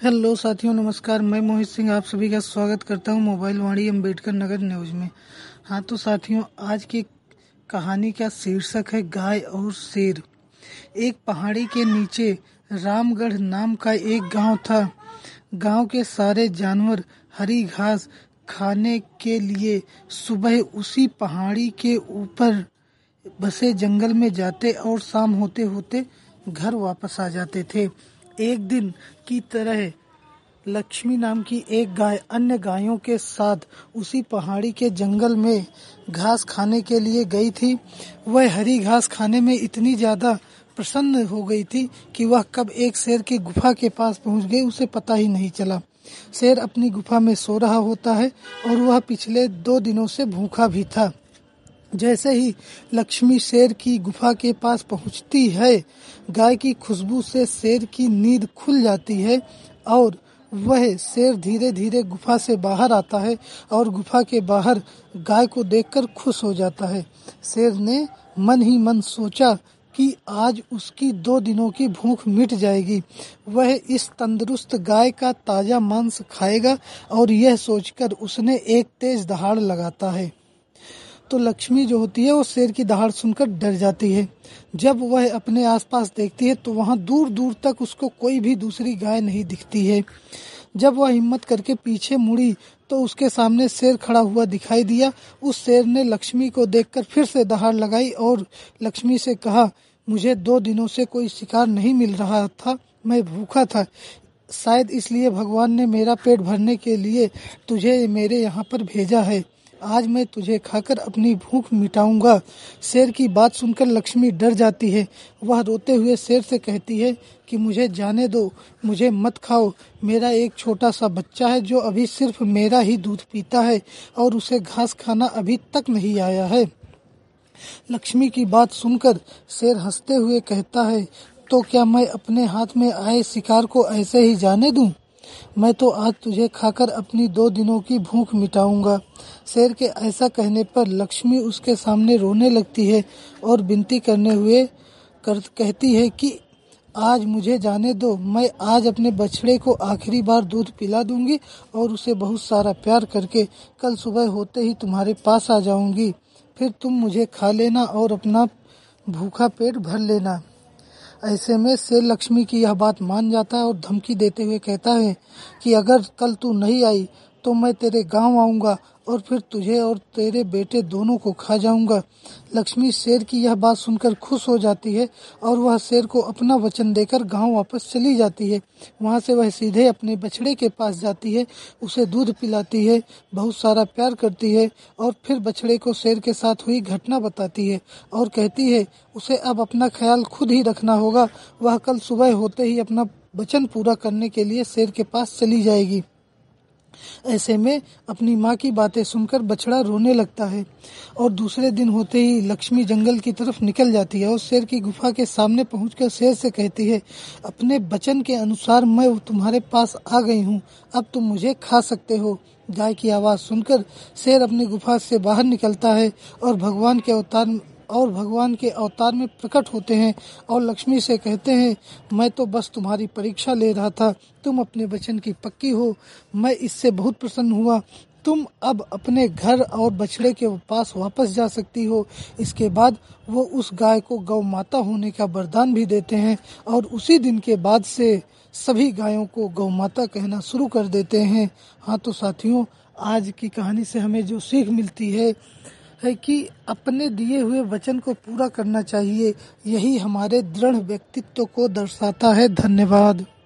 Hello साथियों, नमस्कार। मैं मोहित सिंह आप सभी का स्वागत करता हूं मोबाइल वाणी अम्बेडकर नगर न्यूज में। हाँ तो साथियों, आज की कहानी का शीर्षक है गाय और शेर। एक पहाड़ी के नीचे रामगढ़ नाम का एक गांव था। गांव के सारे जानवर हरी घास खाने के लिए सुबह उसी पहाड़ी के ऊपर बसे जंगल में जाते और शाम होते होते घर वापस आ जाते थे। एक दिन की तरह लक्ष्मी नाम की एक गाय अन्य गायों के साथ उसी पहाड़ी के जंगल में घास खाने के लिए गई थी। वह हरी घास खाने में इतनी ज्यादा प्रसन्न हो गई थी कि वह कब एक शेर की गुफा के पास पहुंच गई उसे पता ही नहीं चला। शेर अपनी गुफा में सो रहा होता है और वह पिछले 2 दिनों से भूखा भी था। जैसे ही लक्ष्मी शेर की गुफा के पास पहुंचती है, गाय की खुशबू से शेर की नींद खुल जाती है और वह शेर धीरे धीरे गुफा से बाहर आता है और गुफा के बाहर गाय को देखकर खुश हो जाता है। शेर ने मन ही मन सोचा कि आज उसकी 2 दिनों की भूख मिट जाएगी। वह इस तंदुरुस्त गाय का ताजा मांस खाएगा और यह सोचकर उसने एक तेज दहाड़ लगाता है। तो लक्ष्मी जो होती है वो शेर की दहाड़ सुनकर डर जाती है। जब वह अपने आसपास देखती है तो वहां दूर दूर तक उसको कोई भी दूसरी गाय नहीं दिखती है। जब वह हिम्मत करके पीछे मुड़ी तो उसके सामने शेर खड़ा हुआ दिखाई दिया। उस शेर ने लक्ष्मी को देखकर फिर से दहाड़ लगाई और लक्ष्मी से कहा, मुझे 2 दिनों से कोई शिकार नहीं मिल रहा था, मैं भूखा था। शायद इसलिए भगवान ने मेरा पेट भरने के लिए तुझे मेरे यहाँ पर भेजा है। आज मैं तुझे खाकर अपनी भूख मिटाऊंगा। शेर की बात सुनकर लक्ष्मी डर जाती है। वह रोते हुए शेर से कहती है कि मुझे जाने दो, मुझे मत खाओ। मेरा एक छोटा सा बच्चा है जो अभी सिर्फ मेरा ही दूध पीता है और उसे घास खाना अभी तक नहीं आया है। लक्ष्मी की बात सुनकर शेर हंसते हुए कहता है, तो क्या मैं अपने हाथ में आए शिकार को ऐसे ही जाने दूं? मैं तो आज तुझे खाकर अपनी 2 दिनों की भूख मिटाऊंगा। शेर के ऐसा कहने पर लक्ष्मी उसके सामने रोने लगती है और विनती करने हुए कहती है कि आज मुझे जाने दो, मैं आज अपने बछड़े को आखिरी बार दूध पिला दूंगी और उसे बहुत सारा प्यार करके कल सुबह होते ही तुम्हारे पास आ जाऊंगी। फिर तुम मुझे खा लेना और अपना भूखा पेट भर लेना। ऐसे में शेर लक्ष्मी की यह बात मान जाता है और धमकी देते हुए कहता है कि अगर कल तू नहीं आई तो मैं तेरे गांव आऊंगा और फिर तुझे और तेरे बेटे दोनों को खा जाऊंगा। लक्ष्मी शेर की यह बात सुनकर खुश हो जाती है और वह शेर को अपना वचन देकर गांव वापस चली जाती है। वहां से वह सीधे अपने बछड़े के पास जाती है, उसे दूध पिलाती है, बहुत सारा प्यार करती है और फिर बछड़े को शेर के साथ हुई घटना बताती है और कहती है उसे अब अपना ख्याल खुद ही रखना होगा। वह कल सुबह होते ही अपना वचन पूरा करने के लिए शेर के पास चली जाएगी। ऐसे में अपनी माँ की बातें सुनकर बछड़ा रोने लगता है और दूसरे दिन होते ही लक्ष्मी जंगल की तरफ निकल जाती है और शेर की गुफा के सामने पहुंचकर शेर से कहती है, अपने वचन के अनुसार मैं तुम्हारे पास आ गई हूँ, अब तुम मुझे खा सकते हो। गाय की आवाज सुनकर शेर अपनी गुफा से बाहर निकलता है और भगवान के अवतार में प्रकट होते हैं और लक्ष्मी से कहते हैं, मैं तो बस तुम्हारी परीक्षा ले रहा था, तुम अपने वचन की पक्की हो, मैं इससे बहुत प्रसन्न हुआ। तुम अब अपने घर और बछड़े के पास वापस जा सकती हो। इसके बाद वो उस गाय को गौ माता होने का वरदान भी देते हैं और उसी दिन के बाद से सभी गायों को गौ माता कहना शुरू कर देते हैं। हाँ तो साथियों, आज की कहानी से हमें जो सीख मिलती है कि अपने दिए हुए वचन को पूरा करना चाहिए। यही हमारे दृढ़ व्यक्तित्व को दर्शाता है। धन्यवाद।